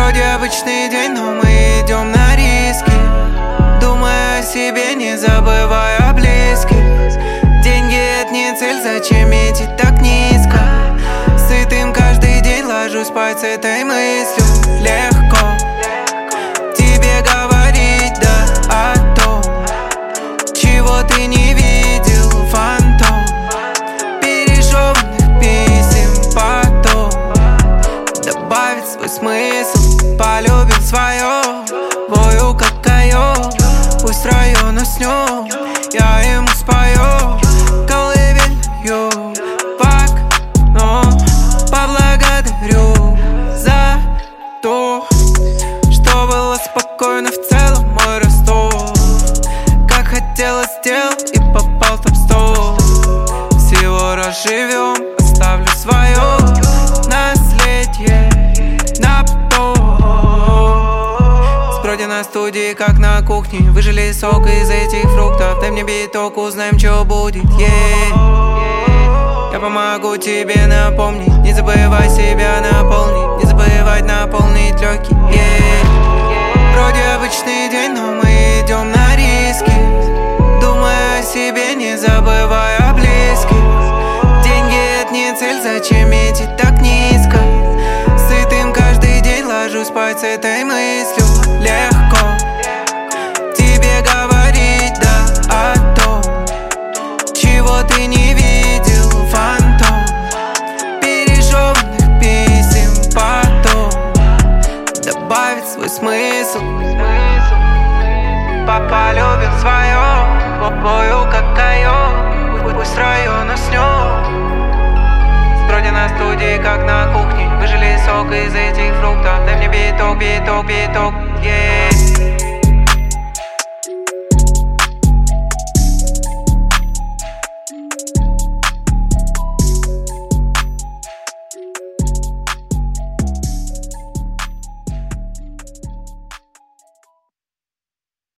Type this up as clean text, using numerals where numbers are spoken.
Вроде обычный день, но мы идем на риски, думая о себе, не забывая о близких. Деньги — это не цель, зачем идти так низко? Сытым каждый день ложусь спать с этой мыслью. Легко тебе говорить, да, о том, чего ты не видел. Фантом пережеванных писем, потом добавить свой смысл. Полюбим свое, вою как койот. Пусть район уснет, я ему спою колыбелью в окно. Поблагодарю за то, что было спокойно в целом мой Ростов. Как хотелось сделать и попал в топ-100. Всего раз живем, оставлю свое наследие на потом. Сброди на студии, как на кухне. Выжили сок из этих фруктов. Дай мне биток, узнаем, что будет. Я помогу тебе напомнить. Не забывай себя наполнить. Не забывать наполнить легкие. Вроде обычный день, но мы идем на риски, думая о себе, не забывая о близких. Деньги — это не цель, зачем идти так низко? Сытым каждый день ложусь спать с этой мыслью. Легко тебе говорить, да, о том, чего ты не видел. Фантом пережеванных писем, потом добавить свой смысл. Полюбим свое, вою как койот. Пусть район уснет. Сброди на студии, как на кухне. Выжили сок из этих фруктов. Дай мне биток, биток, биток, yeah.